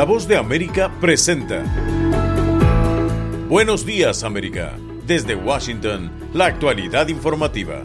La Voz de América presenta Buenos Días, América. Desde Washington, la actualidad informativa.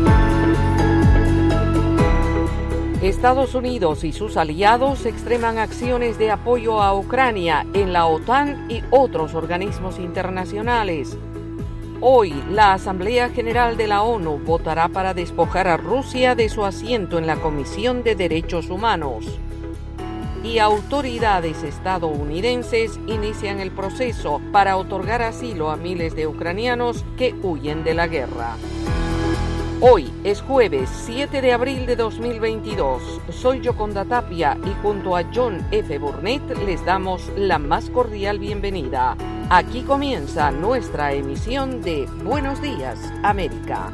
Estados Unidos y sus aliados extreman acciones de apoyo a Ucrania en la OTAN y otros organismos internacionales. Hoy, la Asamblea General de la ONU votará para despojar a Rusia de su asiento en la Comisión de Derechos Humanos. Y autoridades estadounidenses inician el proceso para otorgar asilo a miles de ucranianos que huyen de la guerra. Hoy es jueves 7 de abril de 2022. Soy Yoconda Tapia y junto a John F. Burnett les damos la más cordial bienvenida. Aquí comienza nuestra emisión de Buenos Días, América.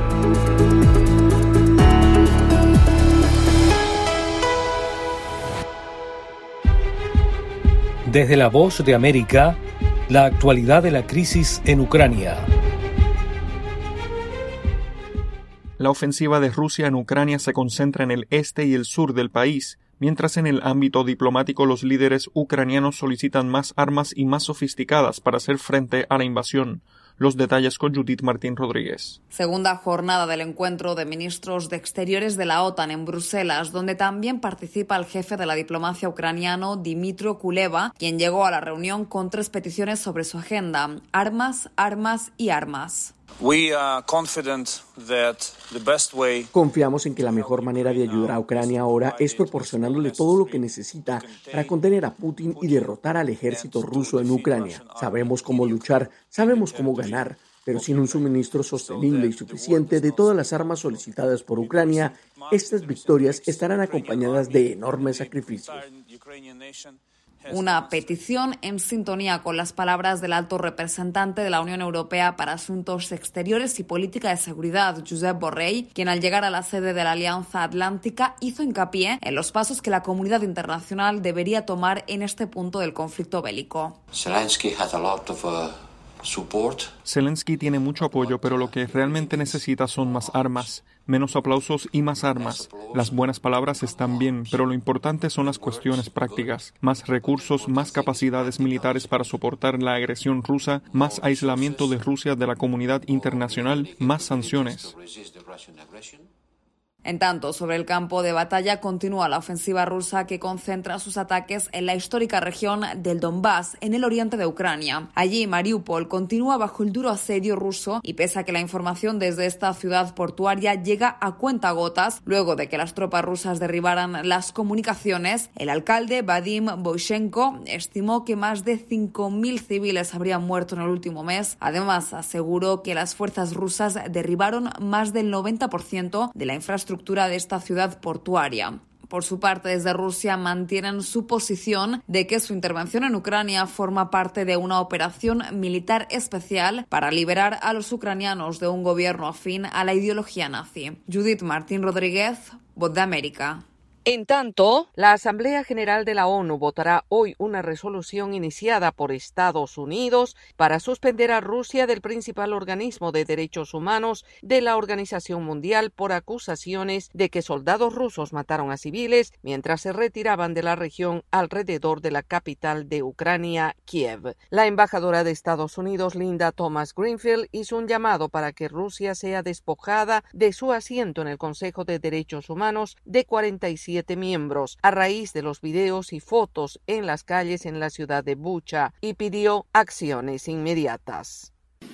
Desde La Voz de América, la actualidad de la crisis en Ucrania. La ofensiva de Rusia en Ucrania se concentra en el este y el sur del país, mientras en el ámbito diplomático los líderes ucranianos solicitan más armas y más sofisticadas para hacer frente a la invasión. Los detalles con Judith Martín Rodríguez. Segunda jornada del encuentro de ministros de Exteriores de la OTAN en Bruselas, donde también participa el jefe de la diplomacia ucraniano, Dmytro Kuleba, quien llegó a la reunión con 3 peticiones sobre su agenda: armas, armas y armas. Confiamos en que la mejor manera de ayudar a Ucrania ahora es proporcionándole todo lo que necesita para contener a Putin y derrotar al ejército ruso en Ucrania. Sabemos cómo luchar, sabemos cómo ganar, pero sin un suministro sostenible y suficiente de todas las armas solicitadas por Ucrania, estas victorias estarán acompañadas de enormes sacrificios. Una petición en sintonía con las palabras del alto representante de la Unión Europea para Asuntos Exteriores y Política de Seguridad, Josep Borrell, quien al llegar a la sede de la Alianza Atlántica hizo hincapié en los pasos que la comunidad internacional debería tomar en este punto del conflicto bélico. Zelensky tiene mucho apoyo, pero lo que realmente necesita son más armas. Menos aplausos y más armas. Las buenas palabras están bien, pero lo importante son las cuestiones prácticas. Más recursos, más capacidades militares para soportar la agresión rusa, más aislamiento de Rusia de la comunidad internacional, más sanciones. En tanto, sobre el campo de batalla continúa la ofensiva rusa que concentra sus ataques en la histórica región del Donbass, en el oriente de Ucrania. Allí, Mariupol continúa bajo el duro asedio ruso y pese a que la información desde esta ciudad portuaria llega a cuentagotas, luego de que las tropas rusas derribaran las comunicaciones, el alcalde Vadim Boychenko estimó que más de 5.000 civiles habrían muerto en el último mes. Además, aseguró que las fuerzas rusas derribaron más del 90% de la infraestructura de esta ciudad portuaria. Por su parte, desde Rusia mantienen su posición de que su intervención en Ucrania forma parte de una operación militar especial para liberar a los ucranianos de un gobierno afín a la ideología nazi. Judith Martín Rodríguez, Voz de América. En tanto, la Asamblea General de la ONU votará hoy una resolución iniciada por Estados Unidos para suspender a Rusia del principal organismo de derechos humanos de la Organización Mundial por acusaciones de que soldados rusos mataron a civiles mientras se retiraban de la región alrededor de la capital de Ucrania, Kiev. La embajadora de Estados Unidos, Linda Thomas-Greenfield, hizo un llamado para que Rusia sea despojada de su asiento en el Consejo de Derechos Humanos de 47 miembros a raíz de los videos y fotos en las calles en la ciudad de Bucha y pidió acciones inmediatas.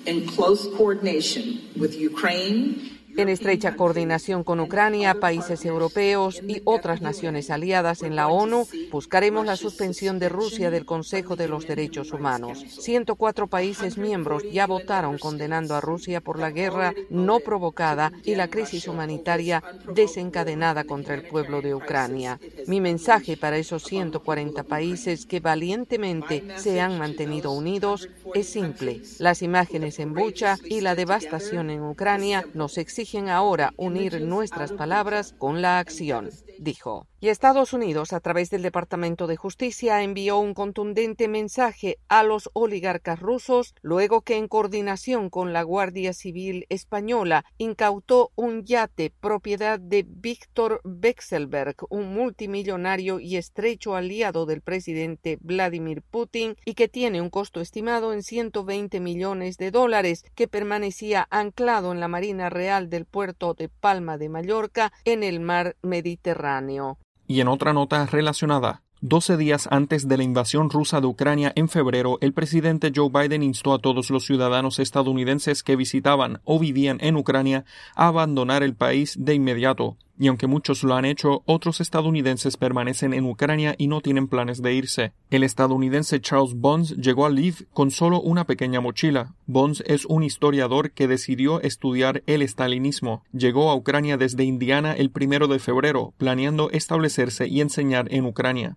En estrecha coordinación con Ucrania, países europeos y otras naciones aliadas en la ONU, buscaremos la suspensión de Rusia del Consejo de los Derechos Humanos. 104 países miembros ya votaron condenando a Rusia por la guerra no provocada y la crisis humanitaria desencadenada contra el pueblo de Ucrania. Mi mensaje para esos 140 países que valientemente se han mantenido unidos es simple. Las imágenes en Bucha y la devastación en Ucrania nos exigen ahora unir nuestras palabras con la acción, dijo. Y Estados Unidos, a través del Departamento de Justicia, envió un contundente mensaje a los oligarcas rusos luego que, en coordinación con la Guardia Civil española, incautó un yate propiedad de Víctor Vekselberg, un multimillonario y estrecho aliado del presidente Vladimir Putin, y que tiene un costo estimado en $120 millones, que permanecía anclado en la Marina Real del puerto de Palma de Mallorca en el mar Mediterráneo. Y en otra nota relacionada, 12 días antes de la invasión rusa de Ucrania en febrero, el presidente Joe Biden instó a todos los ciudadanos estadounidenses que visitaban o vivían en Ucrania a abandonar el país de inmediato. Y aunque muchos lo han hecho, otros estadounidenses permanecen en Ucrania y no tienen planes de irse. El estadounidense Charles Bonds llegó a Lviv con solo una pequeña mochila. Bonds es un historiador que decidió estudiar el estalinismo. Llegó a Ucrania desde Indiana el 1 de febrero, planeando establecerse y enseñar en Ucrania.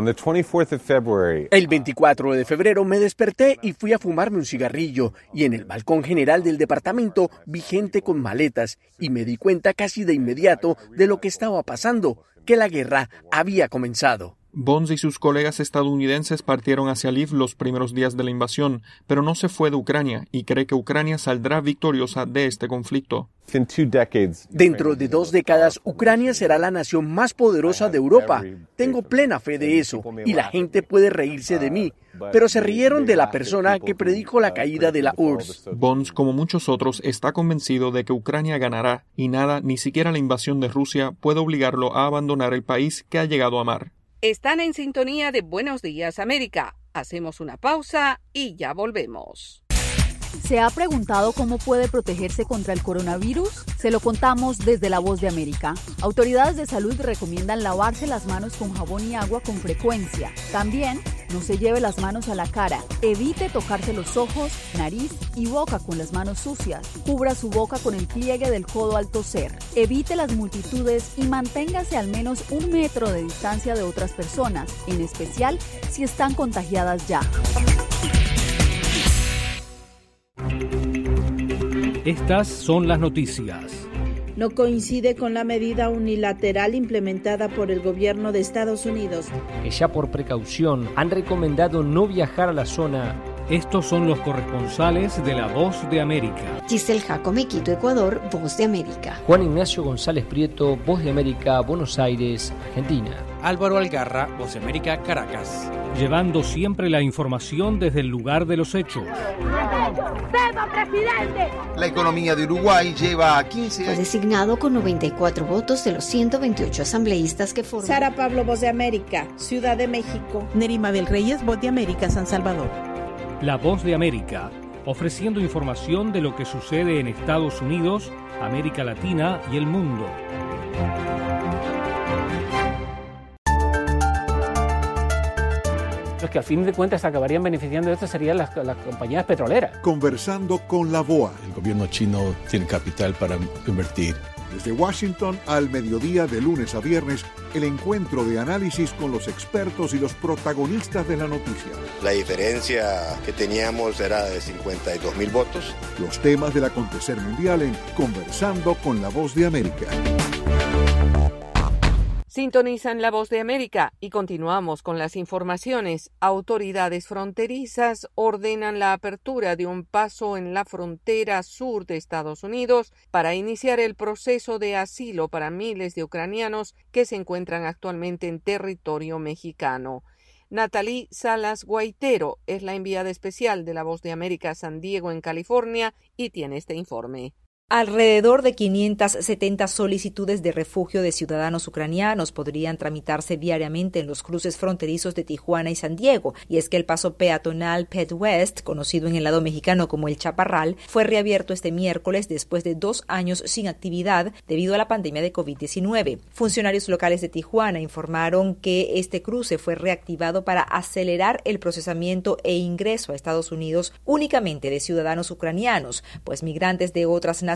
El 24 de febrero me desperté y fui a fumarme un cigarrillo, y en el balcón general del departamento vi gente con maletas y me di cuenta casi de inmediato de lo que estaba pasando, que la guerra había comenzado. Bonds y sus colegas estadounidenses partieron hacia Lviv los primeros días de la invasión, pero no se fue de Ucrania y cree que Ucrania saldrá victoriosa de este conflicto. Dentro de 2 décadas, Ucrania será la nación más poderosa de Europa. Tengo plena fe de eso, y la gente puede reírse de mí, pero se rieron de la persona que predijo la caída de la URSS. Bonds, como muchos otros, está convencido de que Ucrania ganará, y nada, ni siquiera la invasión de Rusia, puede obligarlo a abandonar el país que ha llegado a amar. Están en sintonía de Buenos Días, América. Hacemos una pausa y ya volvemos. ¿Se ha preguntado cómo puede protegerse contra el coronavirus? Se lo contamos desde La Voz de América. Autoridades de salud recomiendan lavarse las manos con jabón y agua con frecuencia. También, no se lleve las manos a la cara. Evite tocarse los ojos, nariz y boca con las manos sucias. Cubra su boca con el pliegue del codo al toser. Evite las multitudes y manténgase al menos 1 metro de distancia de otras personas, en especial si están contagiadas ya. Estas son las noticias. No coincide con la medida unilateral implementada por el gobierno de Estados Unidos, que ya por precaución han recomendado no viajar a la zona. Estos son los corresponsales de La Voz de América. Giselle Jacome, Quito, Ecuador, Voz de América. Juan Ignacio González Prieto, Voz de América, Buenos Aires, Argentina. Álvaro Algarra, Voz de América, Caracas. Llevando siempre la información desde el lugar de los hechos. La economía de Uruguay lleva 15 años. Fue designado con 94 votos de los 128 asambleístas que forman. Sara Pablo, Voz de América, Ciudad de México. Nerima Bel Reyes, Voz de América, San Salvador. La Voz de América, ofreciendo información de lo que sucede en Estados Unidos, América Latina y el mundo. Los que al fin de cuentas acabarían beneficiando de esto serían las compañías petroleras. Conversando con la BOA. El gobierno chino tiene capital para invertir. Desde Washington al mediodía, de lunes a viernes, el encuentro de análisis con los expertos y los protagonistas de la noticia. La diferencia que teníamos era de 52.000 votos. Los temas del acontecer mundial en Conversando con la Voz de América. Sintonizan La Voz de América y continuamos con las informaciones. Autoridades fronterizas ordenan la apertura de un paso en la frontera sur de Estados Unidos para iniciar el proceso de asilo para miles de ucranianos que se encuentran actualmente en territorio mexicano. Natalie Salas Guaitero es la enviada especial de La Voz de América a San Diego, en California, y tiene este informe. Alrededor de 570 solicitudes de refugio de ciudadanos ucranianos podrían tramitarse diariamente en los cruces fronterizos de Tijuana y San Diego, y es que el paso peatonal Pet West, conocido en el lado mexicano como el Chaparral, fue reabierto este miércoles después de 2 años sin actividad debido a la pandemia de COVID-19. Funcionarios locales de Tijuana informaron que este cruce fue reactivado para acelerar el procesamiento e ingreso a Estados Unidos únicamente de ciudadanos ucranianos, pues migrantes de otras nacionalidades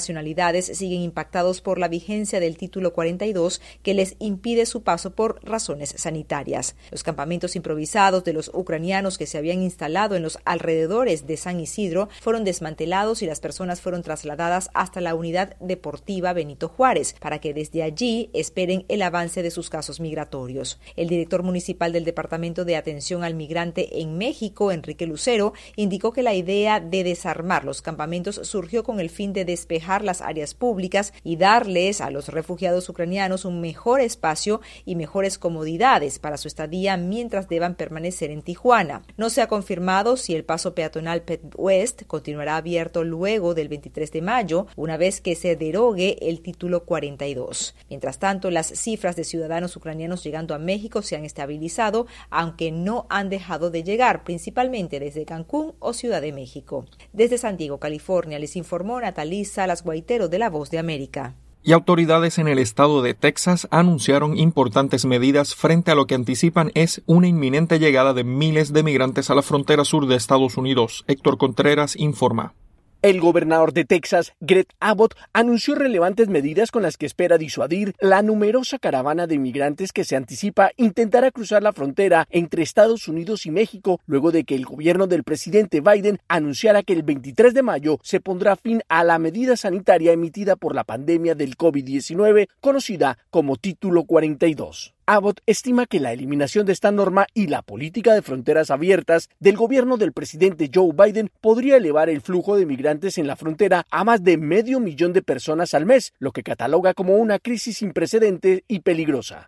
nacionalidades siguen impactados por la vigencia del Título 42 que les impide su paso por razones sanitarias. Los campamentos improvisados de los ucranianos que se habían instalado en los alrededores de San Isidro fueron desmantelados y las personas fueron trasladadas hasta la unidad deportiva Benito Juárez para que desde allí esperen el avance de sus casos migratorios. El director municipal del Departamento de Atención al Migrante en México, Enrique Lucero, indicó que la idea de desarmar los campamentos surgió con el fin de despejar las áreas públicas y darles a los refugiados ucranianos un mejor espacio y mejores comodidades para su estadía mientras deban permanecer en Tijuana. No se ha confirmado si el paso peatonal Pet West continuará abierto luego del 23 de mayo, una vez que se derogue el Título 42. Mientras tanto, las cifras de ciudadanos ucranianos llegando a México se han estabilizado, aunque no han dejado de llegar, principalmente desde Cancún o Ciudad de México. Desde San Diego, California, les informó Natalí Salas Guaitero de La Voz de América. Y autoridades en el estado de Texas anunciaron importantes medidas frente a lo que anticipan es una inminente llegada de miles de migrantes a la frontera sur de Estados Unidos. Héctor Contreras informa. El gobernador de Texas, Greg Abbott, anunció relevantes medidas con las que espera disuadir la numerosa caravana de inmigrantes que se anticipa intentará cruzar la frontera entre Estados Unidos y México, luego de que el gobierno del presidente Biden anunciara que el 23 de mayo se pondrá fin a la medida sanitaria emitida por la pandemia del COVID-19, conocida como Título 42. Abbott estima que la eliminación de esta norma y la política de fronteras abiertas del gobierno del presidente Joe Biden podría elevar el flujo de migrantes en la frontera a más de 500,000 de personas al mes, lo que cataloga como una crisis sin precedentes y peligrosa.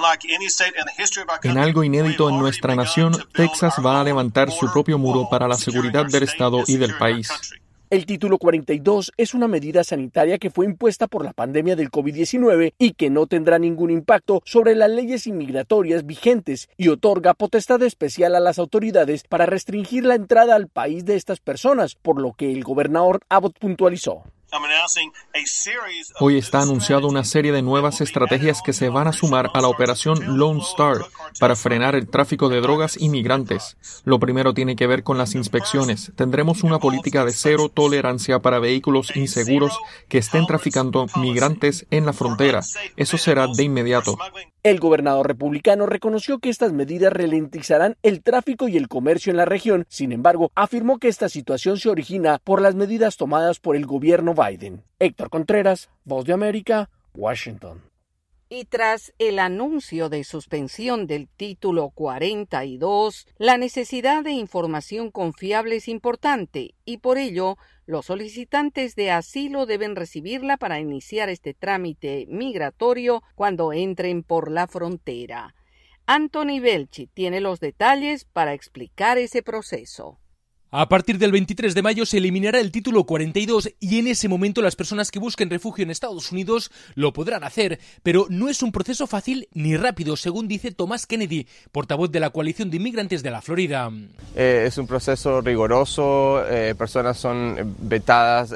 En algo inédito en nuestra nación, Texas va a levantar su propio muro para la seguridad del Estado y del país. El Título 42 es una medida sanitaria que fue impuesta por la pandemia del COVID-19 y que no tendrá ningún impacto sobre las leyes inmigratorias vigentes y otorga potestad especial a las autoridades para restringir la entrada al país de estas personas, por lo que el gobernador Abbott puntualizó. Hoy está anunciado una serie de nuevas estrategias que se van a sumar a la operación Lone Star para frenar el tráfico de drogas y migrantes. Lo primero tiene que ver con las inspecciones. Tendremos una política de cero tolerancia para vehículos inseguros que estén traficando migrantes en la frontera. Eso será de inmediato. El gobernador republicano reconoció que estas medidas ralentizarán el tráfico y el comercio en la región. Sin embargo, afirmó que esta situación se origina por las medidas tomadas por el gobierno Biden. Héctor Contreras, Voz de América, Washington. Y tras el anuncio de suspensión del Título 42, la necesidad de información confiable es importante y por ello los solicitantes de asilo deben recibirla para iniciar este trámite migratorio cuando entren por la frontera. Anthony Belchi tiene los detalles para explicar ese proceso. A partir del 23 de mayo se eliminará el Título 42 y en ese momento las personas que busquen refugio en Estados Unidos lo podrán hacer, pero no es un proceso fácil ni rápido, según dice Thomas Kennedy, portavoz de la Coalición de Inmigrantes de la Florida. Es un proceso riguroso, personas son vetadas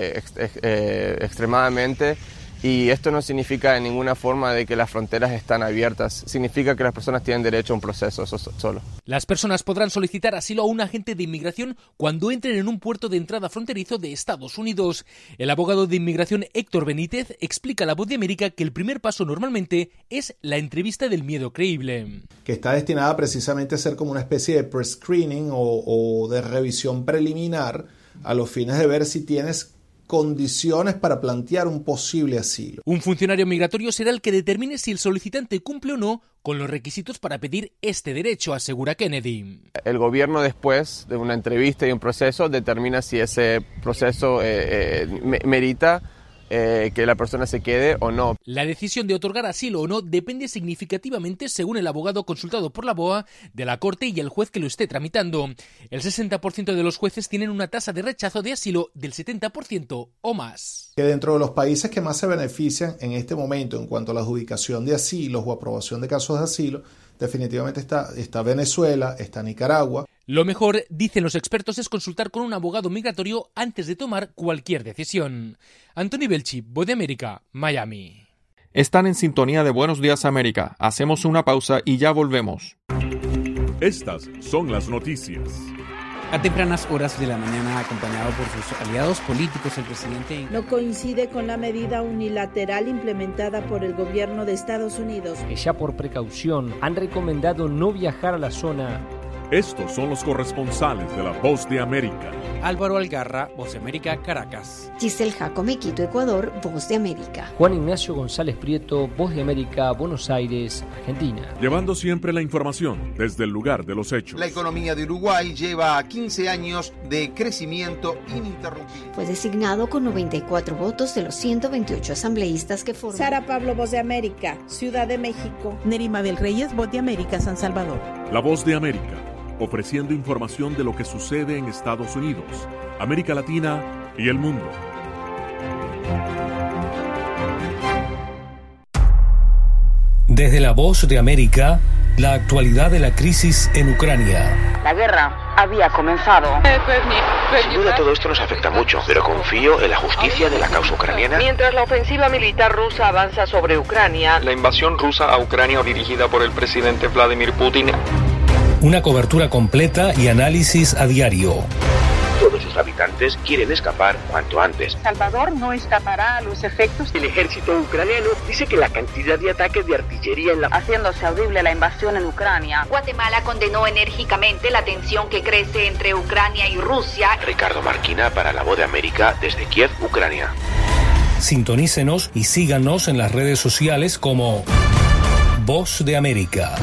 extremadamente. Y esto no significa en ninguna forma de que las fronteras están abiertas, significa que las personas tienen derecho a un proceso solo. Las personas podrán solicitar asilo a un agente de inmigración cuando entren en un puerto de entrada fronterizo de Estados Unidos. El abogado de inmigración Héctor Benítez explica a La Voz de América que el primer paso normalmente es la entrevista del miedo creíble. Que está destinada precisamente a ser como una especie de pre-screening o de revisión preliminar a los fines de ver si tienes condiciones para plantear un posible asilo. Un funcionario migratorio será el que determine si el solicitante cumple o no con los requisitos para pedir este derecho, asegura Kennedy. El gobierno, después de una entrevista y un proceso, determina si ese proceso merita que la persona se quede o no. La decisión de otorgar asilo o no depende significativamente, según el abogado consultado por la BOA, de la Corte y el juez que lo esté tramitando. El 60% de los jueces tienen una tasa de rechazo de asilo del 70% o más. Que dentro de los países que más se benefician en este momento en cuanto a la adjudicación de asilos o aprobación de casos de asilo, definitivamente está Venezuela, está Nicaragua. Lo mejor, dicen los expertos, es consultar con un abogado migratorio antes de tomar cualquier decisión. Anthony Belchi, Voz de América, Miami. Están en sintonía de Buenos Días América. Hacemos una pausa y ya volvemos. Estas son las noticias. A tempranas horas de la mañana, acompañado por sus aliados políticos, el presidente no coincide con la medida unilateral implementada por el gobierno de Estados Unidos, que ya por precaución han recomendado no viajar a la zona. Estos son los corresponsales de La Voz de América. Álvaro Algarra, Voz de América, Caracas. Giselle Jacome, Quito, Ecuador, Voz de América. Juan Ignacio González Prieto, Voz de América, Buenos Aires, Argentina. Llevando siempre la información desde el lugar de los hechos. La economía de Uruguay lleva 15 años de crecimiento ininterrumpido. Fue designado con 94 votos de los 128 asambleístas que forman. Sara Pablo, Voz de América, Ciudad de México. Neri Mabel Reyes, Voz de América, San Salvador. La Voz de América, ofreciendo información de lo que sucede en Estados Unidos, América Latina y el mundo. Desde La Voz de América, la actualidad de la crisis en Ucrania. La guerra había comenzado. Sin duda todo esto nos afecta mucho, pero confío en la justicia de la causa ucraniana. Mientras la ofensiva militar rusa avanza sobre Ucrania, la invasión rusa a Ucrania dirigida por el presidente Vladimir Putin. Una cobertura completa y análisis a diario. Todos sus habitantes quieren escapar cuanto antes. Salvador no escapará a los efectos. El ejército ucraniano dice que la cantidad de ataques de artillería haciéndose audible la invasión en Ucrania. Guatemala condenó enérgicamente la tensión que crece entre Ucrania y Rusia. Ricardo Marquina para La Voz de América desde Kiev, Ucrania. Sintonícenos y síganos en las redes sociales como Voz de América.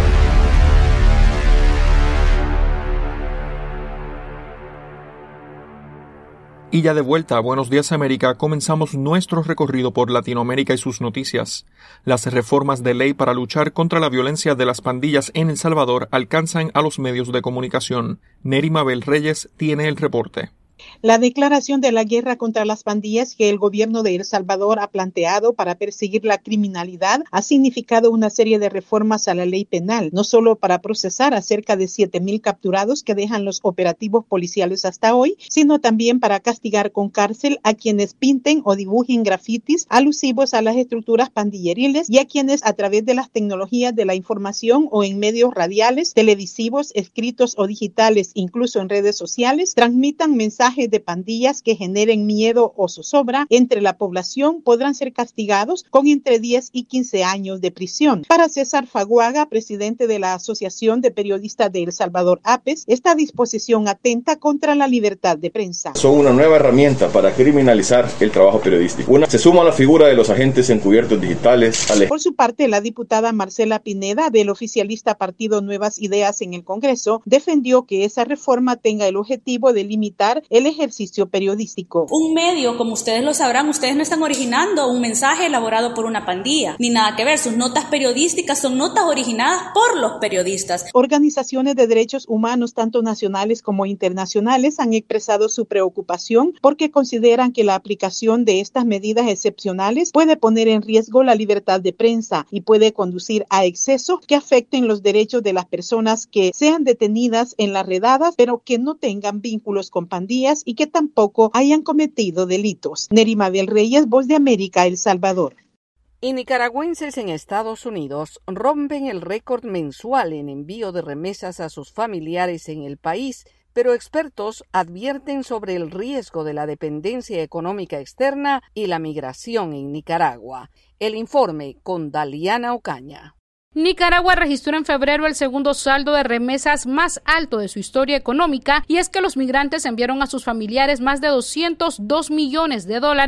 Y ya de vuelta a Buenos Días América, comenzamos nuestro recorrido por Latinoamérica y sus noticias. Las reformas de ley para luchar contra la violencia de las pandillas en El Salvador alcanzan a los medios de comunicación. Neri Mabel Reyes tiene el reporte. La declaración de la guerra contra las pandillas que el gobierno de El Salvador ha planteado para perseguir la criminalidad ha significado una serie de reformas a la ley penal, no solo para procesar a cerca de 7,000 capturados que dejan los operativos policiales hasta hoy, sino también para castigar con cárcel a quienes pinten o dibujen grafitis alusivos a las estructuras pandilleriles y a quienes a través de las tecnologías de la información o en medios radiales, televisivos, escritos o digitales, incluso en redes sociales, transmitan mensajes de pandillas que generen miedo o zozobra entre la población podrán ser castigados con entre 10 y 15 años de prisión. Para César Faguaga, presidente de la Asociación de Periodistas de El Salvador, APES, esta disposición atenta contra la libertad de prensa. Son una nueva herramienta para criminalizar el trabajo periodístico. Se suma a la figura de los agentes encubiertos digitales. Por su parte, la diputada Marcela Pineda, del oficialista Partido Nuevas Ideas en el Congreso, defendió que esa reforma tenga el objetivo de limitar el ejercicio periodístico. Un medio, como ustedes lo sabrán, ustedes no están originando un mensaje elaborado por una pandilla, ni nada que ver. Sus notas periodísticas son notas originadas por los periodistas. Organizaciones de derechos humanos, tanto nacionales como internacionales, han expresado su preocupación porque consideran que la aplicación de estas medidas excepcionales puede poner en riesgo la libertad de prensa y puede conducir a excesos que afecten los derechos de las personas que sean detenidas en las redadas, pero que no tengan vínculos con pandillas y que tampoco hayan cometido delitos. Neri Mabel Reyes, Voz de América, El Salvador. Y nicaragüenses en Estados Unidos rompen el récord mensual en envío de remesas a sus familiares en el país, pero expertos advierten sobre el riesgo de la dependencia económica externa y la migración en Nicaragua. El informe con Daliana Ocaña. Nicaragua registró en febrero el segundo saldo de remesas más alto de su historia económica, y es que los migrantes enviaron a sus familiares más de $202 millones,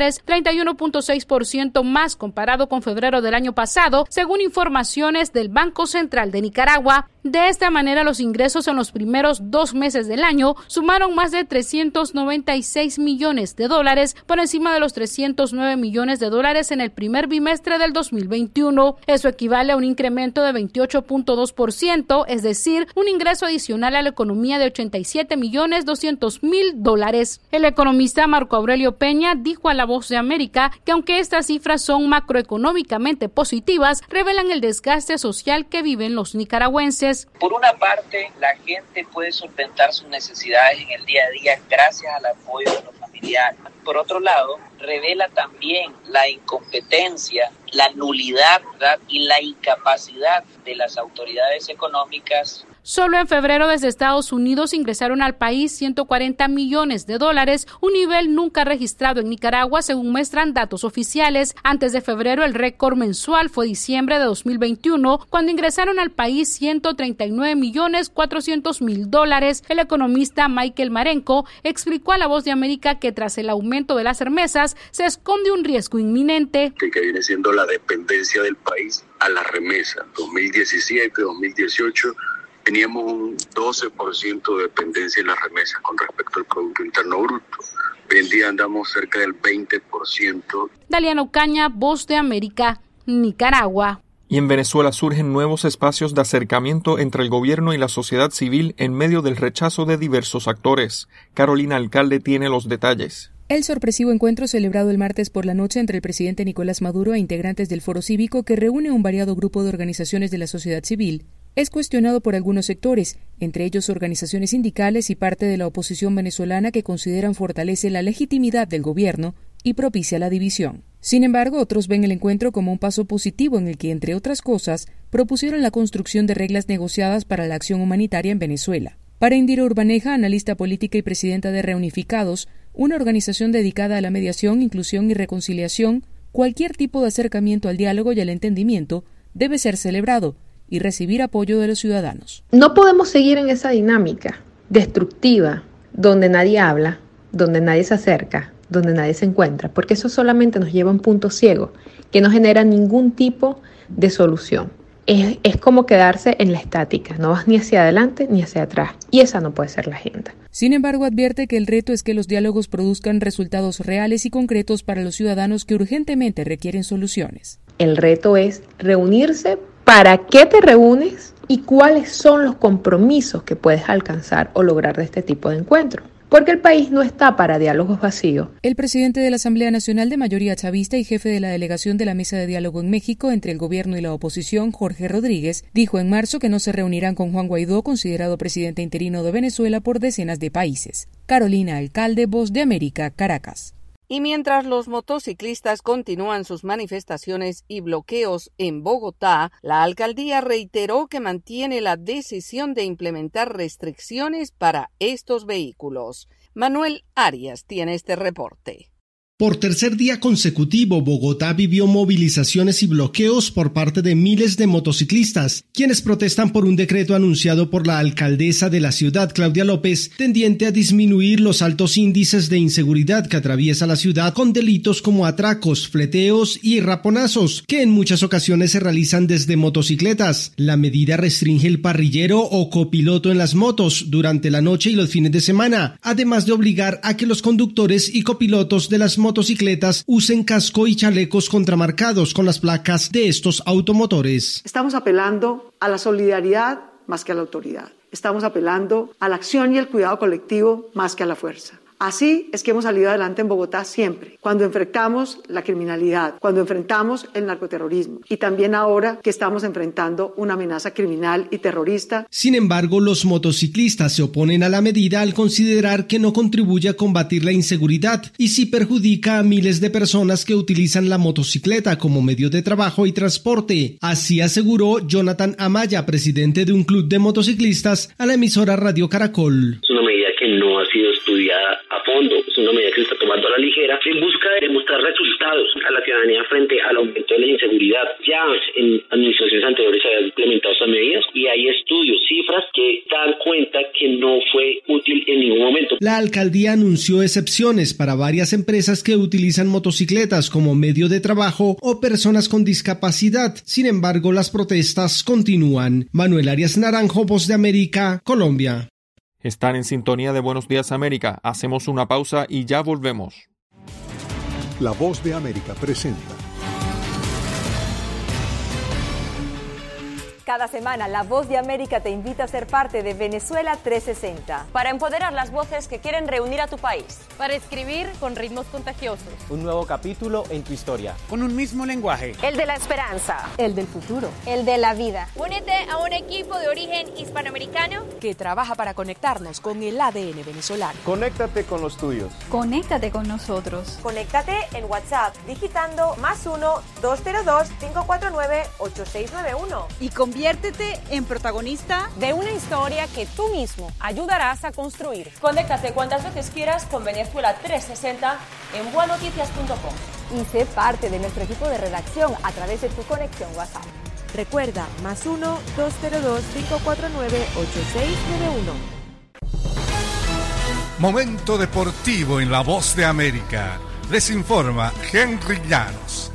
31.6% más comparado con febrero del año pasado, según informaciones del Banco Central de Nicaragua. De esta manera, los ingresos en los primeros 2 meses del año sumaron más de $396 millones, por encima de los $309 millones en el primer bimestre del 2021. Eso equivale a un incremento de 28.2%, es decir, un ingreso adicional a la economía de $87.200.000. El economista Marco Aurelio Peña dijo a La Voz de América que aunque estas cifras son macroeconómicamente positivas, revelan el desgaste social que viven los nicaragüenses. Por una parte, la gente puede solventar sus necesidades en el día a día gracias al apoyo de los familiares. Por otro lado, revela también la incompetencia, la nulidad, ¿verdad?, y la incapacidad de las autoridades económicas. Solo en febrero desde Estados Unidos ingresaron al país $140 millones, un nivel nunca registrado en Nicaragua según muestran datos oficiales. Antes de febrero el récord mensual fue diciembre de 2021, cuando ingresaron al país $139.400.000. El economista Michael Marenco explicó a La Voz de América que tras el aumento de las remesas se esconde un riesgo inminente. Que viene siendo la dependencia del país a la remesa. 2017, 2018... teníamos un 12% de dependencia en las remesas con respecto al Producto Interno Bruto. Hoy en día andamos cerca del 20%. Daliana Ocaña, Voz de América, Nicaragua. Y en Venezuela surgen nuevos espacios de acercamiento entre el gobierno y la sociedad civil en medio del rechazo de diversos actores. Carolina Alcalde tiene los detalles. El sorpresivo encuentro celebrado el martes por la noche entre el presidente Nicolás Maduro e integrantes del Foro Cívico, que reúne un variado grupo de organizaciones de la sociedad civil, es cuestionado por algunos sectores, entre ellos organizaciones sindicales y parte de la oposición venezolana, que consideran fortalece la legitimidad del gobierno y propicia la división. Sin embargo, otros ven el encuentro como un paso positivo en el que, entre otras cosas, propusieron la construcción de reglas negociadas para la acción humanitaria en Venezuela. Para Indira Urbaneja, analista política y presidenta de Reunificados, una organización dedicada a la mediación, inclusión y reconciliación, cualquier tipo de acercamiento al diálogo y al entendimiento debe ser celebrado y recibir apoyo de los ciudadanos. No podemos seguir en esa dinámica destructiva, donde nadie habla, donde nadie se acerca, donde nadie se encuentra, porque eso solamente nos lleva a un punto ciego, que no genera ningún tipo de solución. Es como quedarse en la estática, no vas ni hacia adelante ni hacia atrás, y esa no puede ser la agenda. Sin embargo, advierte que el reto es que los diálogos produzcan resultados reales y concretos para los ciudadanos que urgentemente requieren soluciones. El reto es reunirse. ¿Para qué te reúnes y cuáles son los compromisos que puedes alcanzar o lograr de este tipo de encuentros? Porque el país no está para diálogos vacíos. El presidente de la Asamblea Nacional de mayoría chavista y jefe de la delegación de la Mesa de Diálogo en México entre el gobierno y la oposición, Jorge Rodríguez, dijo en marzo que no se reunirán con Juan Guaidó, considerado presidente interino de Venezuela por decenas de países. Carolina Alcalde, Voz de América, Caracas. Y mientras los motociclistas continúan sus manifestaciones y bloqueos en Bogotá, la alcaldía reiteró que mantiene la decisión de implementar restricciones para estos vehículos. Manuel Arias tiene este reporte. Por tercer día consecutivo, Bogotá vivió movilizaciones y bloqueos por parte de miles de motociclistas, quienes protestan por un decreto anunciado por la alcaldesa de la ciudad, Claudia López, tendiente a disminuir los altos índices de inseguridad que atraviesa la ciudad con delitos como atracos, fleteos y raponazos, que en muchas ocasiones se realizan desde motocicletas. La medida restringe el parrillero o copiloto en las motos durante la noche y los fines de semana, además de obligar a que los conductores y copilotos de las motocicletas usen casco y chalecos contramarcados con las placas de estos automotores. Estamos apelando a la solidaridad más que a la autoridad. Estamos apelando a la acción y el cuidado colectivo más que a la fuerza. Así es que hemos salido adelante en Bogotá siempre, cuando enfrentamos la criminalidad, cuando enfrentamos el narcoterrorismo y también ahora que estamos enfrentando una amenaza criminal y terrorista. Sin embargo, los motociclistas se oponen a la medida al considerar que no contribuye a combatir la inseguridad y sí perjudica a miles de personas que utilizan la motocicleta como medio de trabajo y transporte. Así aseguró Jonathan Amaya, presidente de un club de motociclistas, a la emisora Radio Caracol. Es una medida que no ha sido estudiada a fondo, es una medida que se está tomando a la ligera en busca de demostrar resultados a la ciudadanía frente al aumento de la inseguridad. Ya en administraciones anteriores se habían implementado estas medidas y hay estudios, cifras que dan cuenta que no fue útil en ningún momento. La alcaldía anunció excepciones para varias empresas que utilizan motocicletas como medio de trabajo o personas con discapacidad. Sin embargo, las protestas continúan. Manuel Arias Naranjo, Voz de América, Colombia. Están en sintonía de Buenos Días América. Hacemos una pausa y ya volvemos. La Voz de América presenta Cada semana, La Voz de América te invita a ser parte de Venezuela 360. Para empoderar las voces que quieren reunir a tu país. Para escribir con ritmos contagiosos. Un nuevo capítulo en tu historia. Con un mismo lenguaje. El de la esperanza. El del futuro. El de la vida. Únete a un equipo de origen hispanoamericano que trabaja para conectarnos con el ADN venezolano. Conéctate con los tuyos. Conéctate con nosotros. Conéctate en WhatsApp digitando +1 202 549 8691 y conviértete en protagonista de una historia que tú mismo ayudarás a construir. Conéctate cuantas veces quieras con Venezuela 360 en buenoticias.com y sé parte de nuestro equipo de redacción a través de tu conexión WhatsApp. Recuerda, +1 202 549 8691. Momento deportivo en La Voz de América. Les informa Henry Llanos.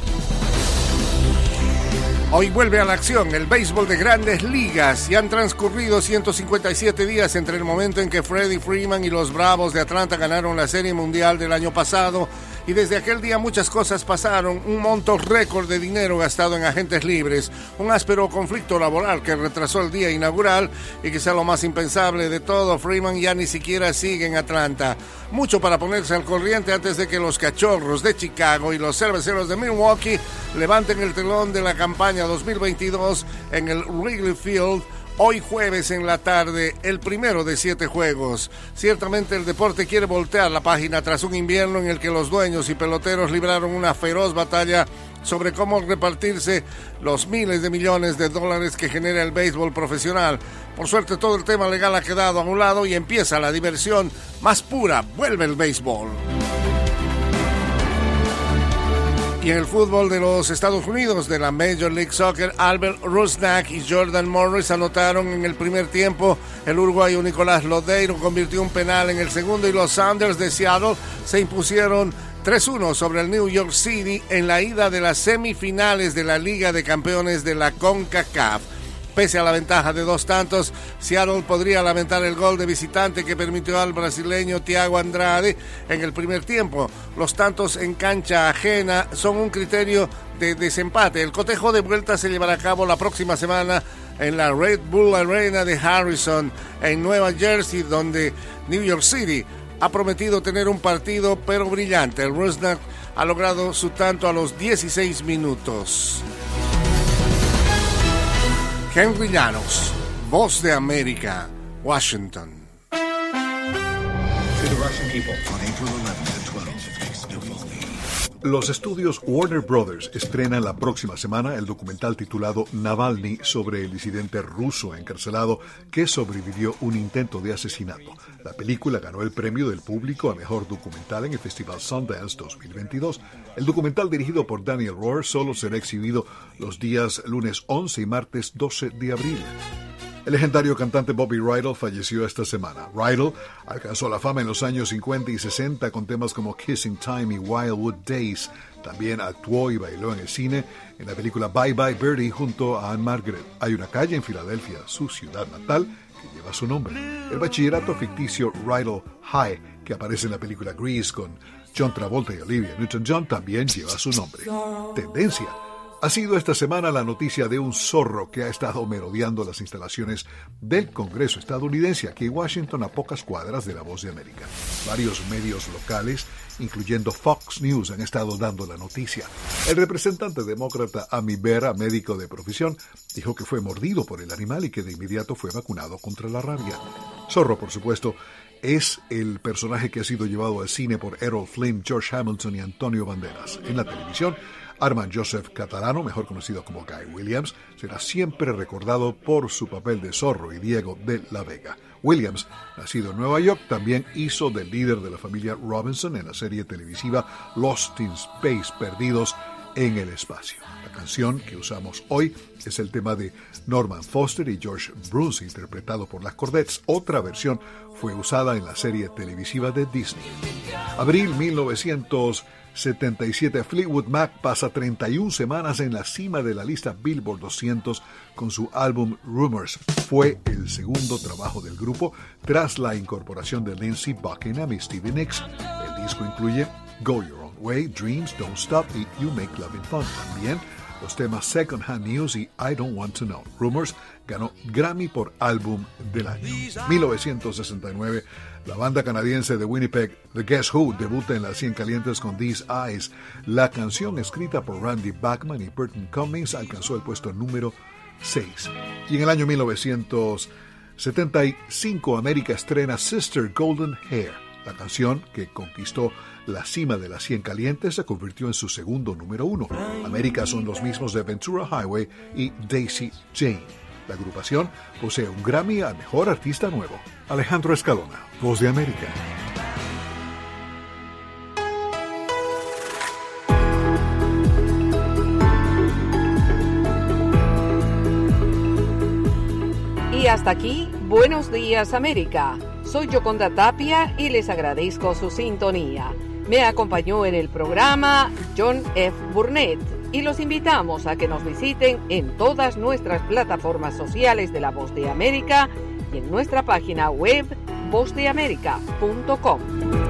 Hoy vuelve a la acción el béisbol de Grandes Ligas y han transcurrido 157 días entre el momento en que Freddie Freeman y los Bravos de Atlanta ganaron la Serie Mundial del año pasado, y desde aquel día muchas cosas pasaron. Un monto récord de dinero gastado en agentes libres, un áspero conflicto laboral que retrasó el día inaugural y quizá lo más impensable de todo, Freeman ya ni siquiera sigue en Atlanta. Mucho para ponerse al corriente antes de que los Cachorros de Chicago y los Cerveceros de Milwaukee levanten el telón de la campaña 2022 en el Wrigley Field. Hoy jueves en la tarde, el primero de 7 juegos. Ciertamente el deporte quiere voltear la página tras un invierno en el que los dueños y peloteros libraron una feroz batalla sobre cómo repartirse los miles de millones de dólares que genera el béisbol profesional. Por suerte todo el tema legal ha quedado a un lado y empieza la diversión más pura. Vuelve el béisbol. Y en el fútbol de los Estados Unidos, de la Major League Soccer, Albert Rusnak y Jordan Morris anotaron en el primer tiempo. El uruguayo Nicolás Lodeiro convirtió un penal en el segundo y los Sounders de Seattle se impusieron 3-1 sobre el New York City en la ida de las semifinales de la Liga de Campeones de la CONCACAF. Pese a la ventaja de 2 tantos, Seattle podría lamentar el gol de visitante que permitió al brasileño Thiago Andrade en el primer tiempo. Los tantos en cancha ajena son un criterio de desempate. El cotejo de vuelta se llevará a cabo la próxima semana en la Red Bull Arena de Harrison, en Nueva Jersey, donde New York City ha prometido tener un partido pero brillante. El Rusnak ha logrado su tanto a los 16 minutos. Henry Llanos, Voz de América, Washington. Los estudios Warner Brothers estrenan la próxima semana el documental titulado Navalny sobre el disidente ruso encarcelado que sobrevivió un intento de asesinato. La película ganó el premio del público a mejor documental en el Festival Sundance 2022. El documental, dirigido por Daniel Rohr, solo será exhibido los días lunes 11 y martes 12 de abril. El legendario cantante Bobby Rydell falleció esta semana. Rydell alcanzó la fama en los años 50 y 60 con temas como Kissing Time y Wildwood Days. También actuó y bailó en el cine en la película Bye Bye Birdie junto a Anne Margaret. Hay una calle en Filadelfia, su ciudad natal, que lleva su nombre. El bachillerato ficticio Rydell High, que aparece en la película Grease con John Travolta y Olivia Newton-John, también lleva su nombre. Tendencia. Ha sido esta semana la noticia de un zorro que ha estado merodeando las instalaciones del Congreso estadounidense aquí en Washington, a pocas cuadras de La Voz de América. Varios medios locales, incluyendo Fox News, han estado dando la noticia. El representante demócrata Amy Bera, médico de profesión, dijo que fue mordido por el animal y que de inmediato fue vacunado contra la rabia. Zorro, por supuesto, es el personaje que ha sido llevado al cine por Errol Flynn, George Hamilton y Antonio Banderas. En la televisión, Armand Joseph Catalano, mejor conocido como Guy Williams, será siempre recordado por su papel de Zorro y Diego de la Vega. Williams, nacido en Nueva York, también hizo del líder de la familia Robinson en la serie televisiva Lost in Space, Perdidos en el Espacio. La canción que usamos hoy es el tema de Norman Foster y George Bruce, interpretado por las Chordettes. Otra versión fue usada en la serie televisiva de Disney. Abril 1977, Fleetwood Mac pasa 31 semanas en la cima de la lista Billboard 200 con su álbum Rumors. Fue el segundo trabajo del grupo tras la incorporación de Lindsey Buckingham y Stevie Nicks. El disco incluye Go Your Own Way, Dreams, Don't Stop y You Make Loving Fun. También los temas Second Hand News y I Don't Want to Know. Rumors ganó Grammy por Álbum del Año. 1969, la banda canadiense de Winnipeg, The Guess Who, debuta en las 100 calientes con These Eyes. La canción, escrita por Randy Bachman y Burton Cummings, alcanzó el puesto número 6. Y en el año 1975, América estrena Sister Golden Hair. La canción, que conquistó la cima de las 100 calientes, se convirtió en su segundo número 1. América son los mismos de Ventura Highway y Daisy Jane. La agrupación posee un Grammy a Mejor Artista Nuevo. Alejandro Escalona, Voz de América. Y hasta aquí, Buenos Días América. Soy Yoconda Tapia y les agradezco su sintonía. Me acompañó en el programa John F. Burnett y los invitamos a que nos visiten en todas nuestras plataformas sociales de La Voz de América y en nuestra página web vozdeamerica.com.